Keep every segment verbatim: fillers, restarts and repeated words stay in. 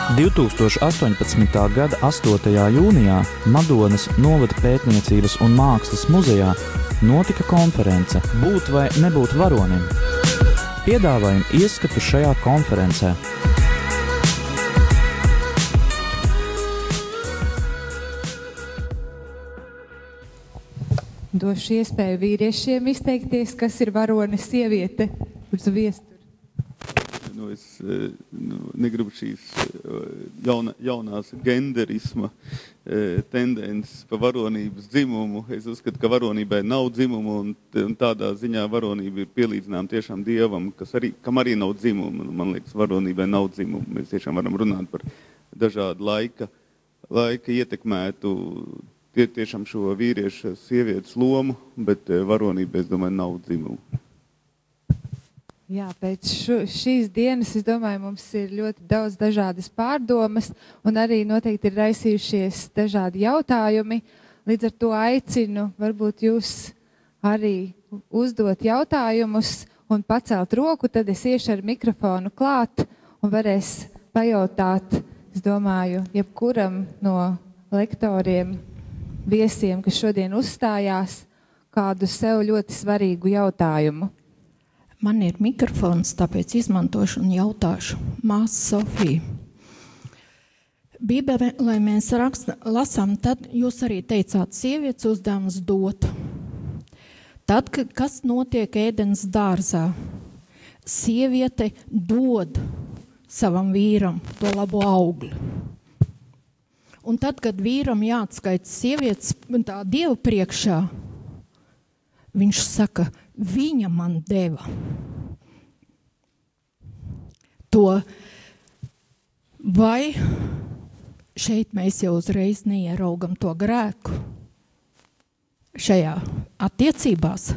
divtūkstoš astoņpadsmitā gada astotajā jūnijā Madonas novada pētniecības un mākslas muzejā notika konference Būt vai nebūt varonim. Piedāvājam ieskatu šajā konferencē. Došu iespēju vīriešiem izteikties, kas ir varonis, sieviete uz viesturi. Nu, es nu, negribu šīs jauna, jaunās genderisma tendences pa varonības dzimumu. Es uzskatu, ka varonībai nav dzimumu, un, un tādā ziņā varonība ir pielīdzinām tiešām Dievam, kas arī, kam arī nav dzimumu. Man liekas, varonībai nav dzimumu. Mēs tiešām varam runāt par dažādu laika, laika ietekmētu tie, tiešām šo vīriešu sievietes lomu, bet varonība, es domāju, nav dzimumu. Jā, pēc šu, šīs dienas, es domāju, mums ir ļoti daudz dažādas pārdomas un arī noteikti ir raisījušies dažādi jautājumi. Līdz ar to aicinu varbūt jūs arī uzdot jautājumus un pacelt roku, tad es iešu ar mikrofonu klāt un varēs pajautāt, es domāju, jebkuram no lektoriem, viesiem, kas šodien uzstājās, kādu sev ļoti svarīgu jautājumu. Man ir mikrofons, tāpēc izmantošu un jautāšu. Māsa Sofija. Bībelē, lai mēs raksta, lasām, tad jūs arī teicāt, sievietes uzdevums dot. Tad, kas notiek ēdens dārzā, sieviete dod savam vīram to labo augli. Un tad, kad vīram jāatskaita sievietes tā Dievu priekšā, viņš saka, viņa man deva to, vai šeit mēs jau uzreiz neieraugam to grēku šajā attiecībās?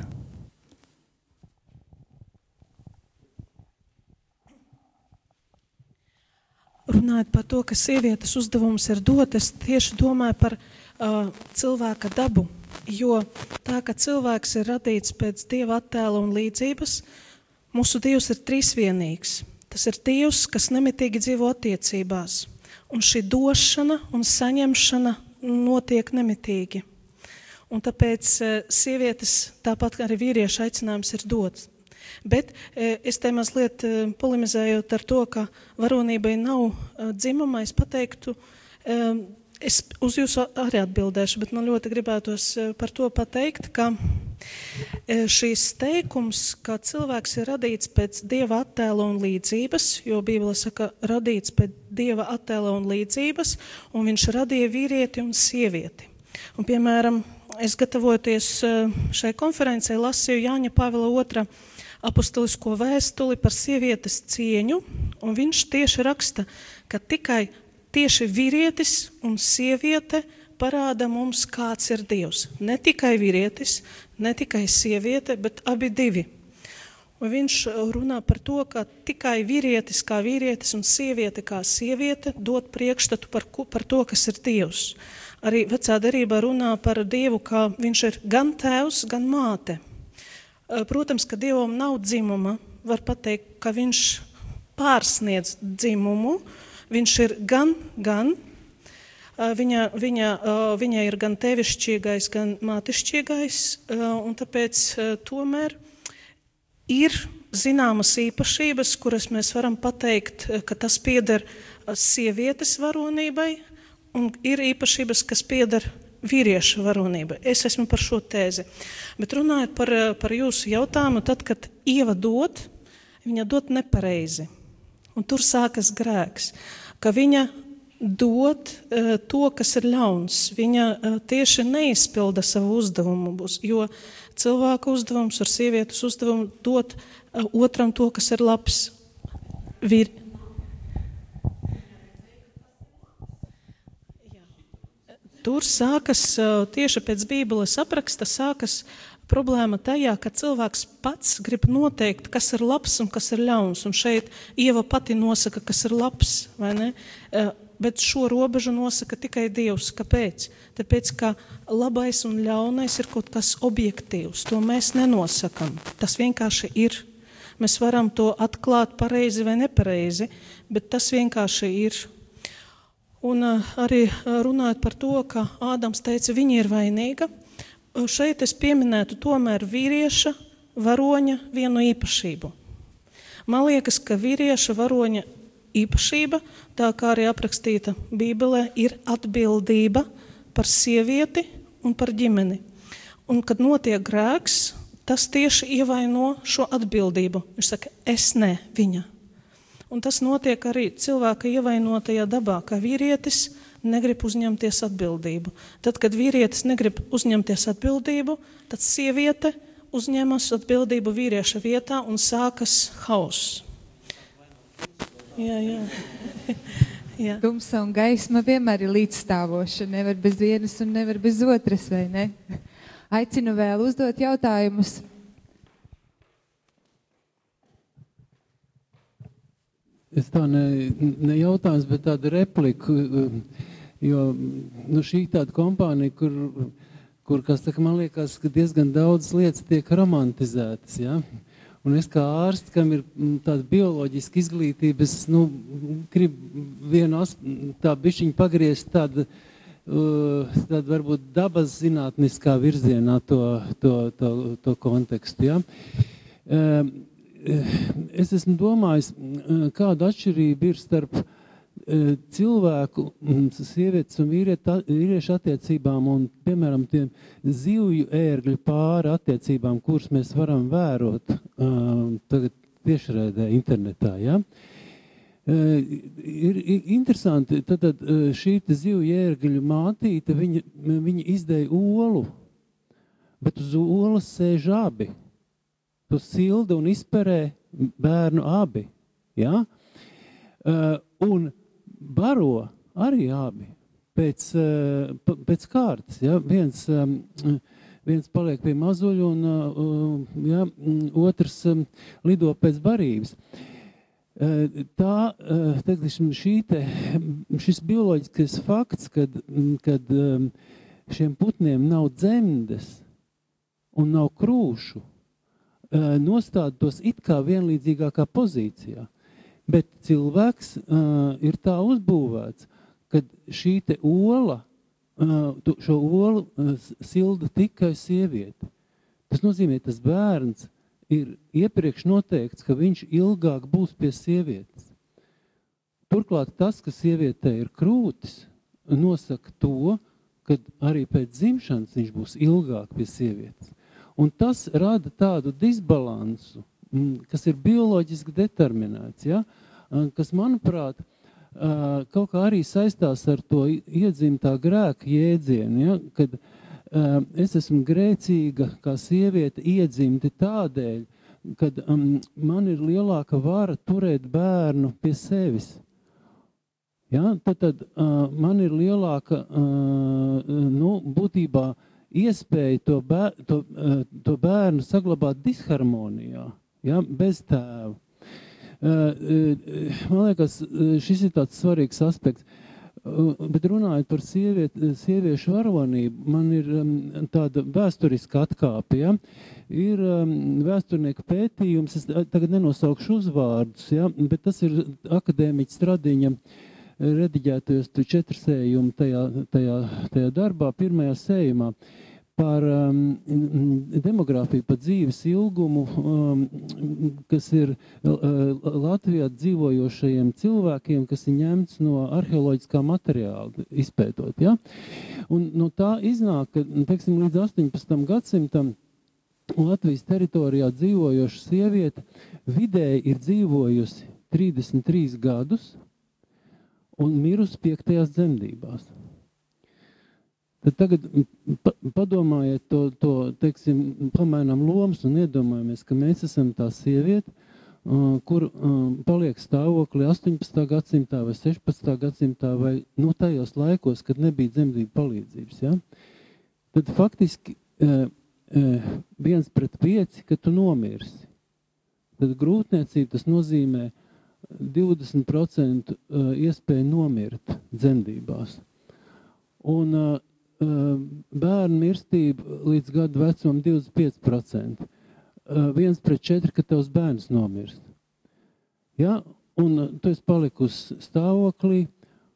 Runājot par to, ka sievietes uzdevums ir dot, es tieši domāju par uh, cilvēka dabu. Jo tā, ka cilvēks ir radīts pēc Dieva attēla un līdzības, mūsu Dievs ir trīsvienīgs. Tas ir Dievs, kas nemitīgi dzīvo attiecībās. Un šī došana un saņemšana notiek nemitīgi. Un tāpēc sievietes, tāpat kā arī vīriešu aicinājums ir dot. Bet es te mazliet polemizējot ar to, ka varonībai nav dzimuma, es pateiktu, es uz jūsu arī atbildēšu, bet man ļoti gribētos par to pateikt, ka šīs teikums, ka cilvēks ir radīts pēc Dieva attēla un līdzības, jo Bībele saka, radīts pēc Dieva attēla un līdzības, un viņš radīja vīrieti un sievieti. Un, piemēram, es gatavoties šai konferencei lasīju Jāņa Pāvila otrā apostolisko vēstuli par sievietes cieņu, un viņš tieši raksta, ka tikai tieši vīrietis un sieviete parāda mums, kāds ir Dievs. Ne tikai vīrietis, ne tikai sieviete, bet abi divi. Un viņš runā par to, ka tikai vīrietis kā vīrietis un sieviete kā sieviete dod priekšstatu par, par to, kas ir Dievs. Arī vecā derībā runā par Dievu, kā viņš ir gan tēvs, gan māte. Protams, ka Dievam nav dzimuma, var pateikt, ka viņš pārsniedz dzimumu. Viņš ir gan, gan, viņa, viņa, viņa ir gan tevišķīgais, gan mātišķīgais, un tāpēc tomēr ir zināmas īpašības, kuras mēs varam pateikt, ka tas pieder sievietes varonībai, un ir īpašības, kas pieder vīrieša varonībai. Es esmu par šo tēzi. Bet runājot par, par jūsu jautājumu, tad, kad Ieva dod, viņa dod nepareizi. Un tur sākas grēks, ka viņa dod uh, to, kas ir ļauns. Viņa uh, tieši neizpilda savu uzdevumu, jo cilvēka uzdevums ar sievietes uzdevumu dot uh, otram to, kas ir labs. Vir... Tur sākas, uh, tieši pēc Bībeles apraksta, sākas problēma tajā, ka cilvēks pats grib noteikt, kas ir labs un kas ir ļauns. Un šeit Ieva pati nosaka, kas ir labs, vai ne? Bet šo robežu nosaka tikai Dievs. Kāpēc? Tāpēc, ka labais un ļaunais ir kaut kas objektīvs. To mēs nenosakam. Tas vienkārši ir. Mēs varam to atklāt pareizi vai nepareizi, bet tas vienkārši ir. Un arī runājot par to, ka Ādams teica, viņa ir vainīga, šeit es pieminētu tomēr vīrieša varoņa vienu īpašību. Man liekas, ka vīrieša varoņa īpašība, tā kā arī aprakstīta Bībelē, ir atbildība par sievieti un par ģimeni. Un, kad notiek grēks, tas tieši ievaino šo atbildību. Viņš saka, es ne, viņa. Un tas notiek arī cilvēka ievainotajā dabā, ka vīrietis negrib uzņemties atbildību. Tad, kad vīrietis negrib uzņemties atbildību, tad sieviete uzņemas atbildību vīrieša vietā un sākas hauss. Jā, jā. jā. Tumsa un gaisma vienmēr ir līdzstāvoša. Nevar bez vienas un nevar bez otras, vai ne? Aicinu vēl uzdot jautājumus. Es tā ne, ne jautājums, bet tāda replika, jo nu, šī tāda kompānija, kur, kur kas saka, man liekas, ka diezgan daudz lietas tiek romantizētas, ja? Un es kā ārsts, kam ir tāda bioloģiska izglītība, es nu, gribu vienu tā bišķiņu pagriezt tādu, tādu varbūt dabas zinātniskā virzienā to, to, to, to kontekstu, ja? Es esmu domājis, kāda atšķirība ir starp cilvēku, sievietes un vīriešu attiecībām un, piemēram, tiem zivju ērgļu pāri attiecībām, kuras mēs varam vērot tagad tiešraidē internetā, ja? Ir interesanti, tad šī zivju ērgļu mātīte, viņa, viņa izdēja olu, bet uz olas sēž abi. Tu silda un izperē bērnu abi, ja? Uh, un baro arī abi pēc, uh, pēc kārtas, ja? Viens, um, viens paliek pie mazuļu un uh, ja? Otrs um, lido pēc barības. Uh, tā, uh, teiksim, šī te, šis bioloģiskais fakts, kad, kad um, šiem putniem nav dzemdes un nav krūšu, nostāda tos it kā vienlīdzīgākā pozīcijā. Bet cilvēks uh, ir tā uzbūvēts, kad šī te ola, uh, šo olu uh, silda tikai sieviete. Tas nozīmē, tas bērns ir iepriekš noteikts, ka viņš ilgāk būs pie sievietes. Turklāt tas, ka sievietē ir krūtis, nosaka to, ka arī pēc dzimšanas viņš būs ilgāk pie sievietes. Un tas rada tādu disbalansu, kas ir bioloģiski determinēts, ja? Kas, manuprāt, kaut kā arī saistās ar to iedzimtā grēka jēdzienu, ja? Kad es esmu grēcīga kā sieviete iedzimti tādēļ, kad man ir lielāka vara turēt bērnu pie sevis. Ja? Tad, tad man ir lielāka, nu, būtībā, iespēja to, bēr, to, to bērnu saglabāt disharmonijā, ja, bez tēva. Man liekas, šis ir tāds svarīgs aspekts. Bet runājot par sieviet, sieviešu varonību, man ir tāda vēsturiska atkāpe. Ja. Ir vēsturnieka pētījums, es tagad nenosaukšu uzvārdus, ja, bet tas ir akadēmiķa Stradiņa rediģētajos četru sējumu tajā, tajā, tajā darbā, pirmajā sējumā, par um, demogrāfiju, par dzīves ilgumu, um, kas ir uh, Latvijā dzīvojošajiem cilvēkiem, kas ir ņemts no arheoloģiskā materiāla izpētot. Ja? Un no tā iznāk, ka, teiksim, līdz astoņpadsmitam gadsimtam Latvijas teritorijā dzīvojoša sieviete vidēji ir dzīvojusi trīsdesmit trīs gadus, un mirusi piektajās dzemdībās. Tad tagad padomājiet to, to teiksim, pamainām lomas un iedomājamies, ka mēs esam tā sieviete, kur paliek stāvokli astoņpadsmitā gadsimtā vai sešpadsmitā gadsimtā vai no tajos laikos, kad nebija dzemdību palīdzības. Ja? Tad faktiski viens pret pieci, ka tu nomirsi. Tad grūtniecība tas nozīmē divdesmit procenti iespēja nomirt dzemdībās. Un uh, bērnu mirstība līdz gadu vecumam divdesmit pieci procenti. Uh, viens pret četri, ka tavs bērns nomirst. Ja? Un uh, tu esi palikusi stāvoklī,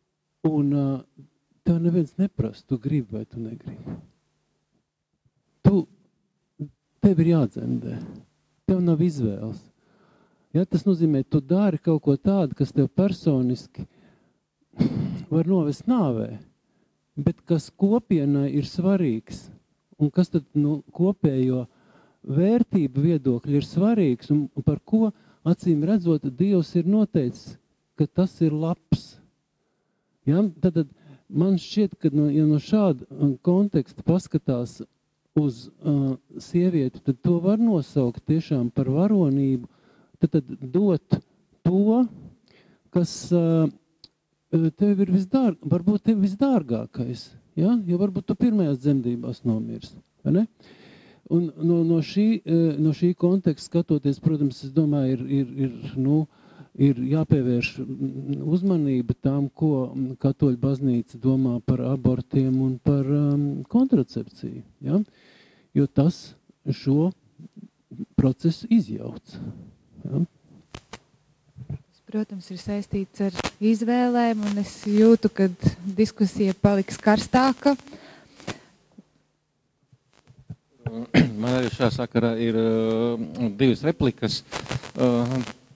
Un uh, tev neviens neprasa, tu gribi vai tu negribi. Tu, tev ir jādzemdē. Tev nav izvēles. Ja, tas nozīmē, tu dari kaut ko tādu, kas tev personiski var novest nāvē, bet kas kopienai ir svarīgs, un kas tad nu, kopējo vērtību viedokļi ir svarīgs, un par ko, acīm redzot, Dievs ir noteicis, ka tas ir labs. Ja, tad, tad man šķiet, ka no, ja no šāda konteksta paskatās uz uh, sievieti, tad to var nosaukt tiešām par varonību, tad, tad dot to, kas uh, tev ir visdārg, varbūt tev visdārgākais, ja? Jo varbūt tu pirmajās dzemdībās nomirs, vai ne? Un no, no, šī, no šī konteksta skatoties, protams, es domāju, ir, ir, ir, nu, ir jāpievērš uzmanība tām, ko katoļu baznīca domā par abortiem un par um, kontracepciju, ja? Jo tas šo procesu izjauc. Ja? Protams, ir saistīts ar izvēlēm, un es jūtu, ka diskusija paliks karstāka. Man arī šā sakarā ir uh, divas replikas. Uh,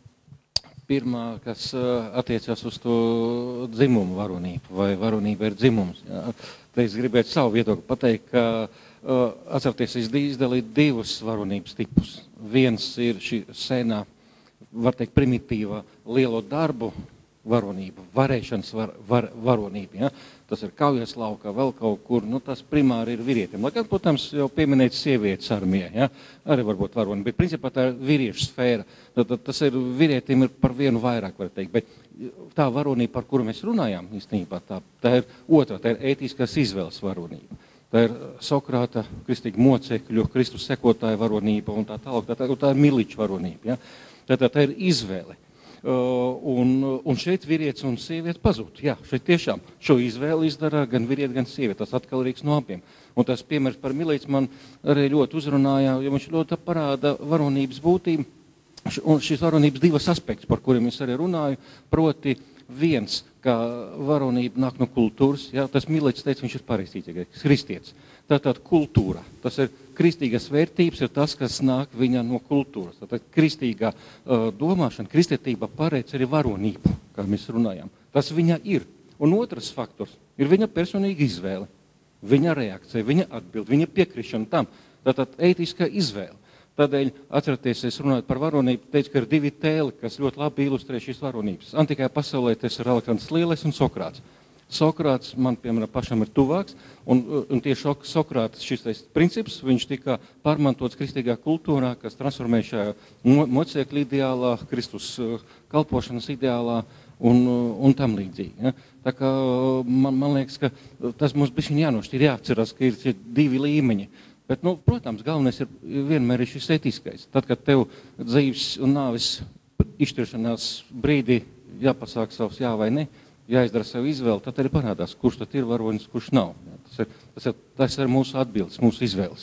pirmā, kas uh, attiecās uz to dzimumu varonību, vai varonība ir dzimums. Jā. Te es gribētu savu viedokli pateikt, ka uh, atcerieties, es izdalīju divus varonības tipus. Viens ir šī senā, var teikt, primitīva lielo darbu varonība, varēšanas var, var, varonība. Ja? Tas ir kaujas laukā, vēl kaut kur, nu tas primāri ir vīrietim. Lai gan, protams, jau pieminēt sievietes armijā, ja? Arī varbūt varonība, bet principā tā ir vīriešu sfēra. Tad, tad tas ir vīrietim ir par vienu vairāk, var teikt, bet tā varonība, par kuru mēs runājām, īstenībā, tā, tā ir otrā, tā ir ētiskās izvēles varonība. Tā ir Sokrāta, kristīga mocekļu, Kristus sekotāja varonība un tā tālāk, tā, tā, tā ir miliču varonība. Ja? Tā, tā, tā ir izvēle. Uh, un, un šeit vīrietis un sieviete pazūd. Jā, šeit tiešām šo izvēli izdara gan vīrieti, gan sieviete. Tas atkarīgs no abiem. Un tas piemērs par milici man arī ļoti uzrunāja, jo viņš ļoti parāda varonības būtību. Un šīs varonības divas aspekts, par kuriem es arī runāju, proti viens, ka varonība nāk no kultūras. Jā, tas milicis teica, viņš ir pareizticīgais, kristietis. Tātad kultūra, tas ir kristīgas vērtības, ir tas, kas nāk viņa no kultūras. Tātad kristīgā uh, domāšana, kristietība paredz arī varonību, kā mēs runājām. Tas viņa ir. Un otrs faktors ir viņa personīga izvēle, viņa reakcija, viņa atbild, viņa piekrišana tam. Tātad ētiskā izvēle. Tādēļ, atcerieties, es runāju par varonību, teicu, ka ir divi tēli, kas ļoti labi ilustrē šīs varonības. Antikajā pasaulē tas ir Aleksandrs Lielais un Sokrāts. Sokrāts man, piemēram, pašam ir tuvāks, un, un tieši Sokrāts šis princips, viņš tika pārmantots kristīgā kultūrā, kas transformē šajā mocekļu ideālā, Kristus kalpošanas ideālā un, un tam līdzīgi. Ja? Tā kā man, man liekas, ka tas mums bišķiņ jānošķir, jāatceras, ka ir divi līmeņi. Bet, nu, protams, galvenais ir vienmēr ir šis etiskais. Tad, kad tev dzīves un nāves izšķiršanās brīdī jāpasāk savs jā vai ne, jāizdara savu izvēli, tad arī parādās, kurš tad ir varonis, kurš nav. Tas ir, tas ir, tas ir mūsu atbildes, mūsu izvēles.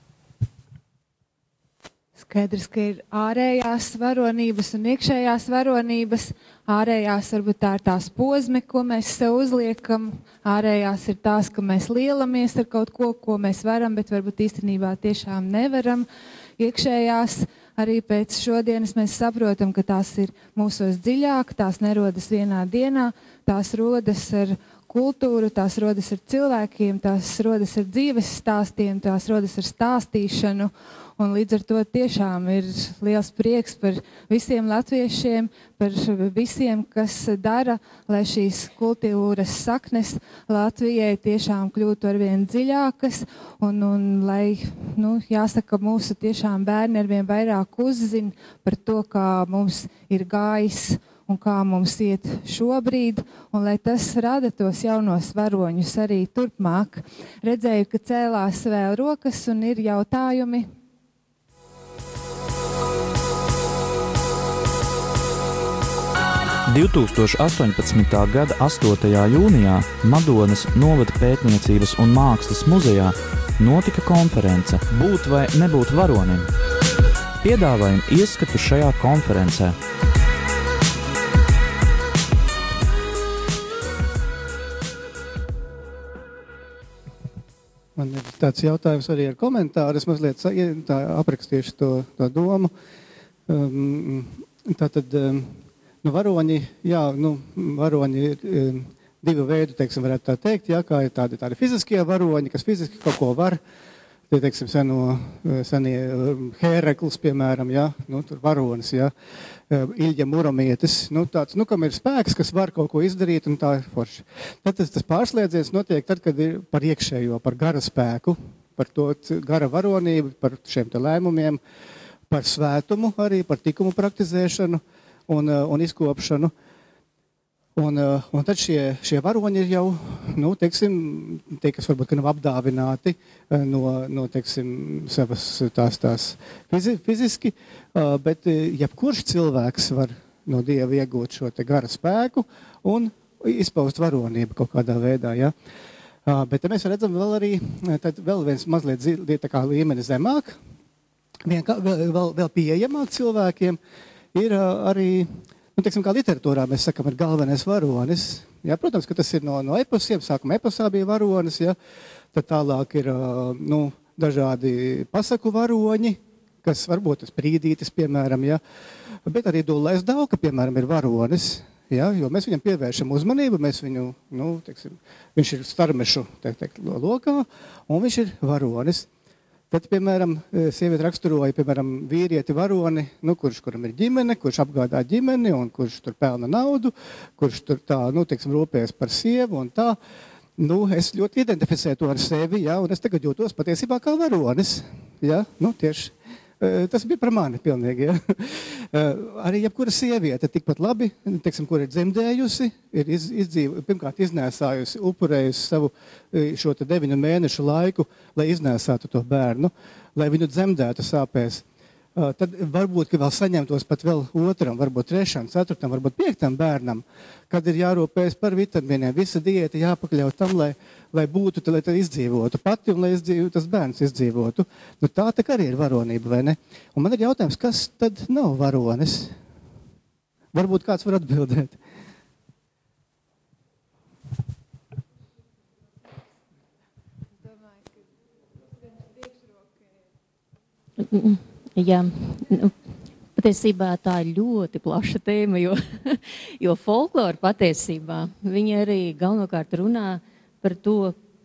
Skaidrs, ka ir ārējās varonības un iekšējās varonības. Ārējās varbūt tā ir tās pozme, ko mēs sev uzliekam. Ārējās ir tās, ka mēs lielamies ar kaut ko, ko mēs varam, bet varbūt īstenībā tiešām nevaram. Iekšējās arī pēc šodienas mēs saprotam, ka tās ir mūsos dziļāk, tās nerodas vienā dienā, tās rodas ar kultūru, tās rodas ar cilvēkiem, tās rodas ar dzīves stāstiem, tās rodas ar stāstīšanu. Un līdz ar to tiešām ir liels prieks par visiem latviešiem, par visiem, kas dara, lai šīs kultūras saknes Latvijai tiešām kļūtu arvien dziļākas un, un lai, nu, jāsaka, mūsu tiešām bērni arvien vairāk uzzina par to, kā mums ir gājis un kā mums iet šobrīd, un lai tas rada tos jaunos varoņus arī turpmāk. Redzēju, ka cēlās vēl rokas un ir jautājumi. divtūkstoš astoņpadsmitā gada astotajā jūnijā Madonas novada pētniecības un mākslas muzejā notika konference Būt vai nebūt varonim. Piedāvājam ieskatu šajā konferencē. tāds jautājums arī ar komentāru. Es mazliet tā aprakstīšu to, to domu. Um, tātad, um, nu, varoņi, jā, nu, varoņi ir um, divu veidu, teiksim, varētu tā teikt, jā, kā ir tādi, tādi fiziskie varoņi, kas fiziski kaut ko var. Tie, teiksim, seno, senie Hērekls, piemēram, jā, nu, tur varonis, jā, Iļģa Muromietis, nu, tāds, nu, kam ir spēks, kas var kaut ko izdarīt, un tā ir forši. Tad tas, tas pārslēdziens notiek tad, kad ir par iekšējo, par gara spēku, par to gara varonību, par šiem te lēmumiem, par svētumu arī, par tikumu praktizēšanu un, un izkopšanu. Un, un tad šie, šie varoņi ir jau, nu, teiksim, tie, kas varbūt ka nav apdāvināti no, no teiksim, savas tās, tās fizi, fiziski, bet jebkurš cilvēks var no Dieva iegūt šo te gara spēku un izpaust varonību kaut kādā veidā, ja. Bet mēs redzam vēl arī, tad vēl viens mazliet tā kā līmeni zemāk, vien, vēl, vēl, vēl pieejamāk cilvēkiem ir arī, nu, teiksim, kā literatūrā mēs sakam, ir galvenais varonis. Jā, protams, ka tas ir no, no eposiem. Sākumā eposā bija varonis, ja. Tad tālāk ir, nu, dažādi pasaku varoņi, kas varbūt tas Prīdītis, piemēram, ja. Bet arī Dullais Dauka, piemēram, ir varonis, ja, jo mēs viņam pievēršam uzmanību, mēs viņu, nu, teiksim, viņš ir starmešu, teikt, teikt, lokā, un viņš ir varonis. Tad, piemēram, sieviete raksturoja, piemēram, vīrieti varoni, nu, kurš, kuram ir ģimene, kurš apgādā ģimeni un kurš tur pelna naudu, kurš tur tā, nu, teiksim, rūpējas par sievu un tā. Nu, es ļoti identificēju to ar sevi, jā, un es tagad jūtos patiesībā kā varonis, jā, nu, tieši. Tas bija par mani pilnīgi, ja. Arī jebkura sieviete tikpat labi, teiksim, kur ir dzemdējusi, ir iz, izdzīvu, pirmkārt iznēsājusi, upurējusi savu šo te deviņu mēnešu laiku, lai iznēsātu to bērnu, lai viņu dzemdētu sāpēs. Tad varbūt, ka vēl saņemtos pat vēl otram, varbūt trešam, ceturtam, varbūt piektam bērnam, kad ir jārūpējas par vitamīniem, visa diēta jāpakļaut tam, lai, lai būtu, lai tad izdzīvotu pati un lai izdzīvotu, tas bērns izdzīvotu. Nu, tā tā arī ir varonība, vai ne? Un man ir jautājums, kas tad nav varonis? Varbūt kāds var atbildēt. Mm-mm. Jā, nu, patiesībā tā ir ļoti plaša tēma, jo, jo folklora patiesībā viņi arī galvenokārt runā par to,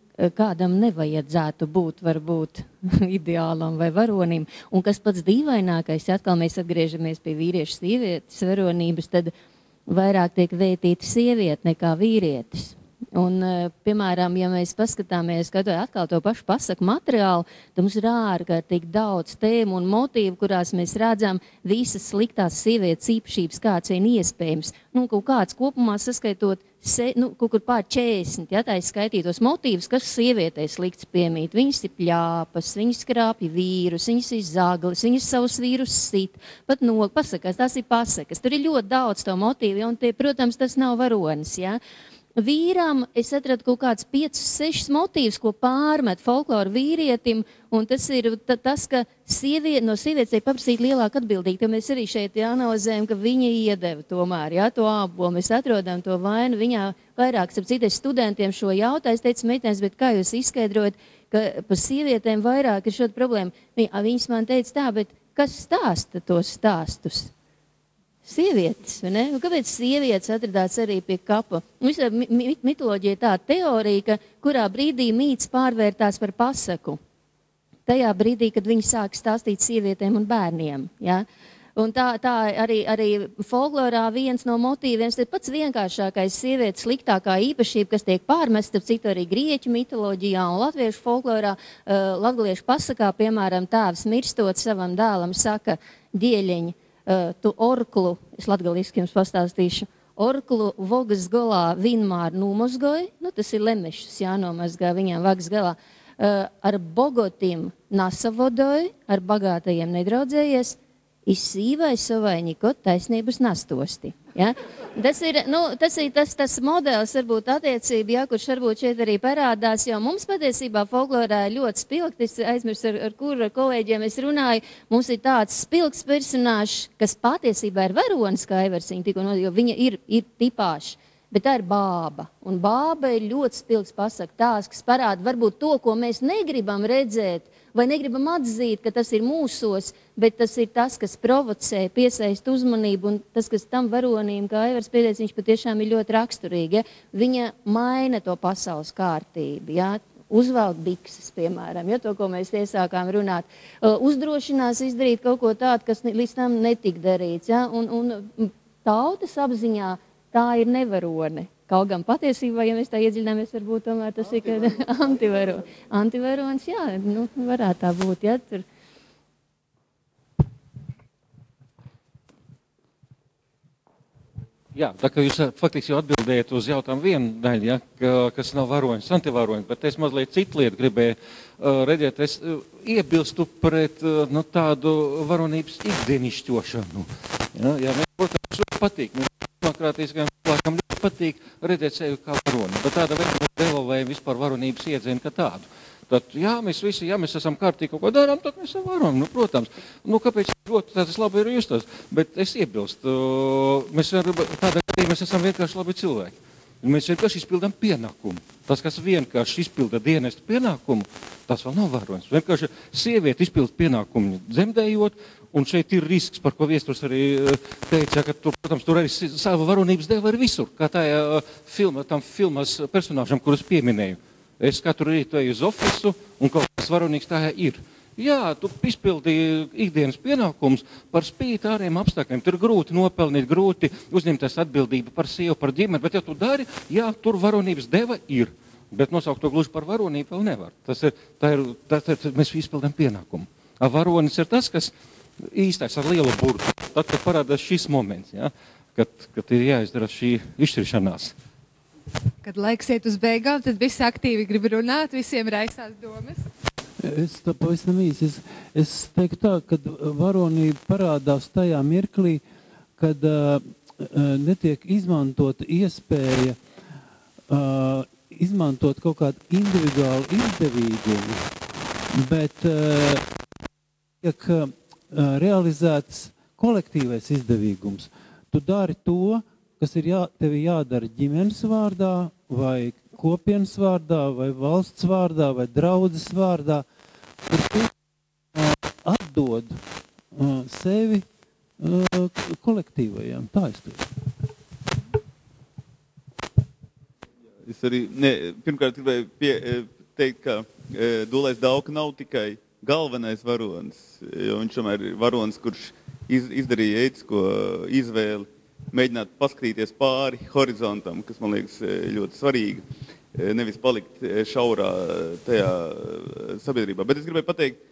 kādam nevajadzētu būt, varbūt, ideālam vai varonim. Un kas pats dīvainākais, atkal mēs atgriežamies pie vīriešu sievietes varonības, tad vairāk tiek vētīta sieviete nekā vīrietis. Un, piemēram, ja mēs paskatāmies, skatot atkal to pašu pasaku materiālu, tad mums ir ārkārtīgi daudz tēmu un motīvu, kurās mēs redzam visas sliktās sievietes īpašības, kāds vien iespējams. Nu, kaut kāds kopumā saskaitot, se, nu, kaut kur pār četrdesmit, ja tā ir skaitītos motīvus, kas sievietei slikts piemīt. Viņas ir pļāpas, viņas skrāpja vīrus, viņas ir zaglis, viņas savus vīrus sit, pat no, pasakās, tās ir pasakas. Tur ir ļoti daudz to motīvu, ja, un tie, protams, tas nav varonis, ja. Vīram es atradu kaut kāds piecus, sešus motīvus, ko pārmet folkloru vīrietim, un tas ir tas, ka sieviet, no sievietes ir paprasīt lielāku atbildību, ka mēs arī šeit jāanalizējam, ka viņa iedeva tomēr, jā, to ābolu, mēs atrodam to vainu, viņā vairāk, starp citais studentiem šo jautāju, es teicu, meitenes, bet kā jūs izskaidrojat, ka par sievietēm vairāk ir šāda problēma? Viņas man teica tā, bet kas stāsta tos stāstus? Sievietes, vai ne? Un kāpēc sievietes atradās arī pie kapa? Visā mitoloģija ir tāda teorija, ka kurā brīdī mīts pārvērtās par pasaku. Tajā brīdī, kad viņi sāk stāstīt sievietēm un bērniem. Ja? Un tā, tā arī, arī folklorā viens no motīviem ir pats vienkāršākais sievietes sliktākā īpašība, kas tiek pārmesta, citu arī grieķu mitoloģijā un latviešu folklorā, uh, latviešu pasakā, piemēram, tēvs mirstot savam dēlam saka ģieļiņi, Uh, tu orklu, es latgaliski jums pastāstīšu, orklu vogas galā vienmēr nomazgoja, nu tas ir lemešus, jānomazgā viņām vagas galā, uh, ar bogotim nasavodoja, ar bagātajiem nedraudzējies, izsīvai savainiko taisnības nastosti. Ja? Tas ir, nu, tas ir tas, tas modelis, varbūt attiecība, ja, kurš varbūt šeit arī parādās, jo mums patiesībā folklorā ļoti spilgt, es aizmirstu, ar, ar kuru ar kolēģiem es runāju, mums ir tāds spilgts personāžs, kas patiesībā ir varonis, kā Aivarsīņa tikko, jo viņa ir, ir tipāši. Bet tā ir bāba, un bāba ir ļoti spilgs pasaka tās, kas parāda varbūt to, ko mēs negribam redzēt, vai negribam atzīt, ka tas ir mūsos, bet tas ir tas, kas provocē, piesaist uzmanību, un tas, kas tam varonim, kā Aivars pieteica, viņš patiešām ir ļoti raksturīgi, ja? Viņa maina to pasaules kārtību, ja? Uzvelk bikses, piemēram, ja? To, ko mēs iesākām runāt, uzdrošinās izdarīt kaut ko tādu, kas līdz tam netika darīts, ja? un, un tautas apziņā tā ir nevarone. Kaut gan patiesībā, ja mēs tā iedziļināmies, varbūt tomēr tas ir antivarons. Antivarons, jā, nu, varētu tā būt, ja, tur. Jā, tā kā jūs faktiski jau atbildējat uz jautājumu vienu daļu, ja, kas nav varoņas, antivaroņas, bet es mazliet citu lietu gribēju uh, redzēt. Es uh, iebilstu pret uh, no tādu varonības ikdienišķošanu. Ja, ja mēs, protams, ļoti patīk. Mēs demokrātiskajam cilvēkam ļoti patīk redzēt sevi kā varoni, bet tāda veida devalvēja vispār varonības iedzienu kā tādu. Tad, jā, mēs visi, ja mēs esam kārtīgi kaut ko darām, tad mēs esam varoņi, nu, protams. Nu, kāpēc ļoti tas labi ir justos? Bet es iebilstu, mēs tādā gadījumā mēs esam vienkārši labi cilvēki. Mēs vienkārši izpildām pienākumu. Tas, kas vienkārši izpilda dienestu pienākumu, tas vēl nav varonis. Vienkārši sieviete izpilda pienākumu dzemdējot, un šeit ir risks, par ko viesturs arī teica, ka, tur, protams, tur arī sava varonības deva ir visur, kā tā filma, tam filmas personāžam, kurus pieminēju. Es katru rītu eju uz ofisu, un kaut kas varonīgs tā ir. Jā, tu izpildi ikdienas pienākums par spīti ārējiem apstākļiem. Tur grūti nopelnīt, grūti uzņemties atbildību par sievu, par ģimeni, bet ja tu dari, jā, tur varonības deva ir. Bet nosaukt to gluži par varonību vēl nevar. Tas ir, tā ir, tā ir, mēs izpildām pienākumu. A varonis ir tas, kas īstais ar lielu burtu. Tad, kad parādās šis moments, ja, kad, kad ir jāizdara šī izšķiršanās. Kad laiks iet uz beigām, tad visi aktīvi grib runāt, visiem raisās domas. Es tā pavisam īsi. Es, es teiktu tā, ka varonība parādās tajā mirklī, kad uh, netiek izmantota iespēja uh, izmantot kaut kādu individuālu izdevīgumu, bet uh, tiek uh, realizēts kolektīvais izdevīgums. Tu dari to, kas ir jā, tevi jādara ģimenes vārdā, vai kopienas vārdā, vai valsts vārdā, vai draudzes vārdā, kur tu uh, atdod uh, sevi uh, kolektīvajām. Tā es teiktu. Es arī, ne, pirmkārt, gribēju pie, teikt, ka e, Dulais Dauka nav tikai galvenais varonis, jo viņš tomēr ir varonis, kurš iz, izdarīja ētisko izvēli, mēģināt paskatīties pāri horizontam, kas, man liekas, ļoti svarīgi, nevis palikt šaurā tajā sabiedrībā. Bet es gribēju pateikt,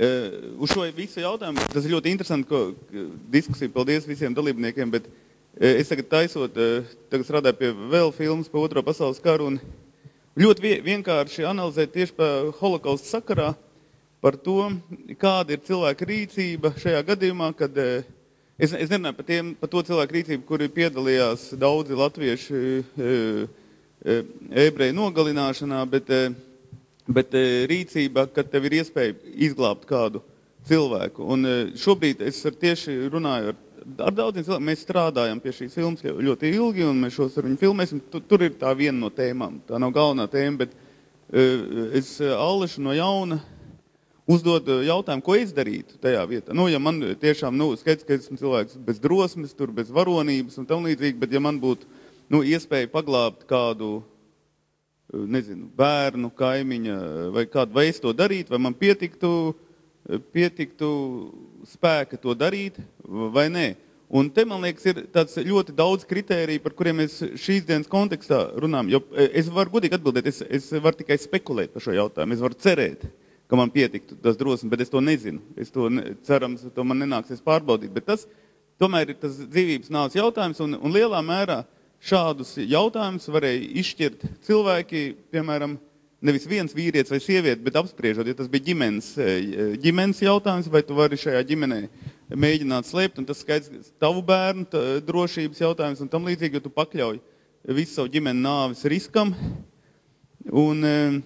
uz šo visu jautājumu, tas ir ļoti interesanti, ko diskusija, paldies visiem dalībniekiem, bet es tagad taisot, tagad strādāju pie vēl filmas par Otro pasaules karu un ļoti vienkārši analizēt tieši par holokaustu sakarā, par to, kāda ir cilvēka rīcība šajā gadījumā, kad Es, es nerunāju par, tiem, par to cilvēku rīcību, kuri piedalījās daudzi latvieši e, e, ebreju nogalināšanā, bet, e, bet e, rīcība, kad tev ir iespēja izglābt kādu cilvēku. Un e, šobrīd es ar tieši runāju ar, ar daudziem cilvēkiem. Mēs strādājam pie šīs filmas ļoti ilgi, un mēs šos ar viņu filmēsim. Tur, tur ir tā viena no tēmām. Tā nav galvenā tēma, bet e, es Allešu no jauna uzdod jautājumu, ko es darītu tajā vietā. Nu, ja man tiešām, nu, skaidrs, ka esmu cilvēks bez drosmes, tur bez varonības un tam līdzīgi, bet ja man būtu, nu, iespēja paglābt kādu, nezinu, bērnu, kaimiņa vai kādu, vai es to darītu, vai man pietiktu, pietiktu spēka to darīt, vai nē. Un te, man liekas, ir tāds ļoti daudz kritēriju, par kuriem mēs šīs dienas kontekstā runājam. Jo es varu godīgi atbildēt, es, es varu tikai spekulēt par šo jautājumu, es varu cerēt, ka man pietiktu tas drosmes, bet es to nezinu. Es to ne, cerams, to man nenāksies pārbaudīt. Bet tas tomēr ir tas dzīvības nāves jautājums, un, un lielā mērā šādus jautājumus varēja izšķirt cilvēki, piemēram, nevis viens vīrietis vai sieviete, bet apspriežot, ja tas bija ģimenes, ģimenes jautājums, vai tu vari šajā ģimenē mēģināt slēpt, un tas skaidrs tavu bērnu tā, drošības jautājums un tam līdzīgi, jo tu pakļauj visu savu ģimeni nāves riskam. Un,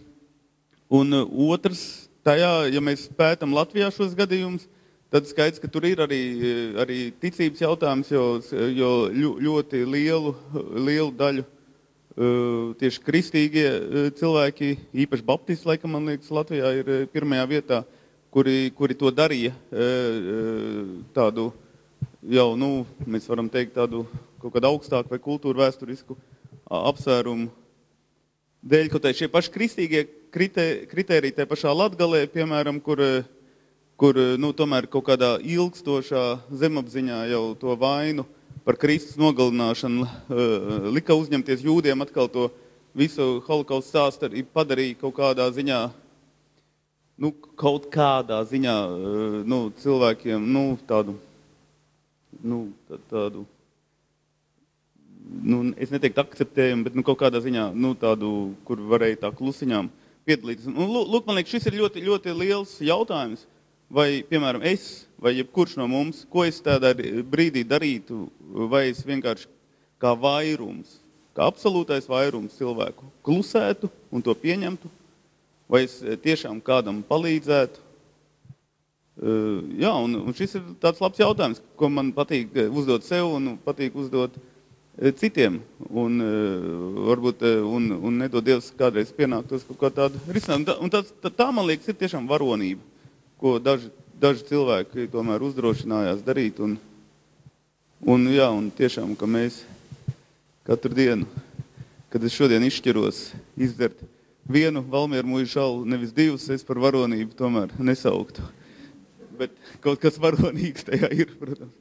un otrs, tajā, ja mēs pētam Latvijā šos gadījumus, tad skaidrs, ka tur ir arī, arī ticības jautājums, jo, jo ļoti lielu, lielu daļu tieši kristīgie cilvēki, īpaši baptisti, laikam, man liekas, Latvijā ir pirmajā vietā, kuri, kuri to darīja tādu jau, nu, mēs varam teikt, tādu kaut kādu augstāku vai kultūru vēsturisku apsvērumu dēļ, kaut šie paši kristīgie kritēriji tajā pašā Latgalē, piemēram, kur, kur nu, tomēr kaut kādā ilgstošā zemapziņā jau to vainu par Kristus nogalināšanu uh, lika uzņemties jūdiem, atkal to visu holokaustu stāstu arī padarīja kaut kādā ziņā, nu, kaut kādā ziņā, uh, nu, cilvēkiem, nu, tādu, nu, tādu, nu, es neteiktu akceptējumu, bet, nu, kaut kādā ziņā, nu, tādu, kur varēja tā klusiņām piedalīties. Un, lūk, man liekas, šis ir ļoti, ļoti liels jautājums, vai, piemēram, es, vai jebkurš no mums, ko es tādā brīdī darītu, vai es vienkārši kā vairums, kā absolūtais vairums cilvēku klusētu un to pieņemtu, vai es tiešām kādam palīdzētu. Jā, un, un šis ir tāds labs jautājums, ko man patīk uzdot sev un patīk uzdot citiem. Un varbūt, un, un nedod Dievs kādreiz pienāktos kaut kā tādu risinājumu. Un tā, tā, tā, man liekas, ir tiešām varonība, ko daži, daži cilvēki tomēr uzdrošinājās darīt. Un, un, jā, un tiešām, ka mēs katru dienu, kad es šodien izšķiros izdzert vienu Valmieru mūžu šalu, nevis divus, es par varonību tomēr nesauktu. Bet kaut kas varonīgs tajā ir, protams.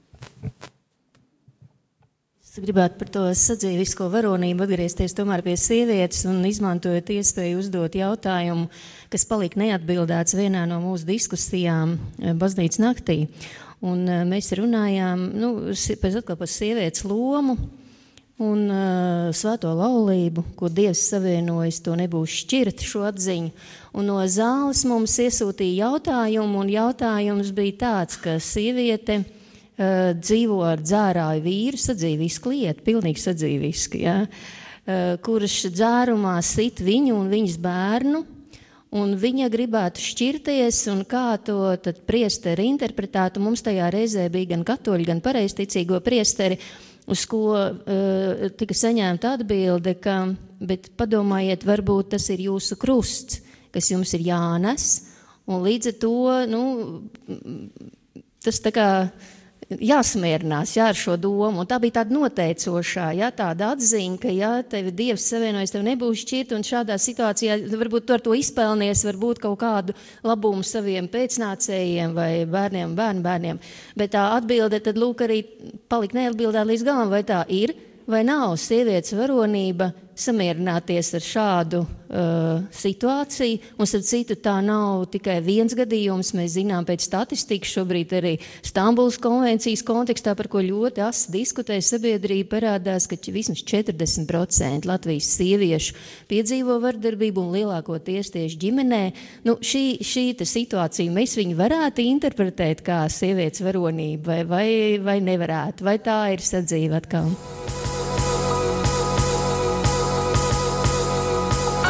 Es gribētu par to sadzīvisko varonību atgriezties tomēr pie sievietes un izmantojot iespēju uzdot jautājumu, kas palika neatbildēts vienā no mūsu diskusijām baznīcas naktī. Un mēs runājām, nu, pēc atkal par sievietes lomu un uh, svēto laulību, ko Dievs savienojas, to nebūs šķirt šo atziņu. Un no zāles mums iesūtīja jautājumu, un jautājums bija tāds, ka sieviete Uh, dzīvo ar dzērāju vīru, sadzīvisku lietu, pilnīgi sadzīvisku, ja? uh, kurš dzērumā sit viņu un viņas bērnu, un viņa gribētu šķirties, un kā to tad priesteri interpretētu. Mums tajā reizē bija gan katoļi, gan pareizticīgo priesteri, uz ko uh, tika saņemta atbilde, ka, bet padomājiet, varbūt tas ir jūsu krusts, kas jums ir jānes, un līdz ar to, nu, tas tā kā jāsamierinās, jā, ar šo domu. Un tā bija tāda noteicošā, jā, tāda atziņa, ka, jā, tevi Dievs savienojas, tev nebūs šķirt, un šādā situācijā varbūt tu ar to izpelnies, varbūt kaut kādu labumu saviem pēcnācējiem vai bērniem, bērnu bērniem. Bet tā atbilde tad lūk arī palika neatbildēt līdz galam, vai tā ir, vai nav sievietes varonība samierināties ar šādu uh, situāciju. Un, starp citu, tā nav tikai viens gadījums. Mēs zinām pēc statistikas šobrīd arī Stambulas konvencijas kontekstā, par ko ļoti asi diskutē sabiedrība, parādās, ka vismaz četrdesmit procenti Latvijas sieviešu piedzīvo vardarbību un lielākoties tieši ģimenē. Nu, šī, šī situācija mēs viņu varētu interpretēt kā sievietes varonību vai, vai, vai nevarētu, vai tā ir sadzīve atkal?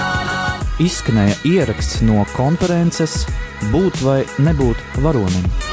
Izskanēja ieraksts no konferences Būt vai nebūt varonim.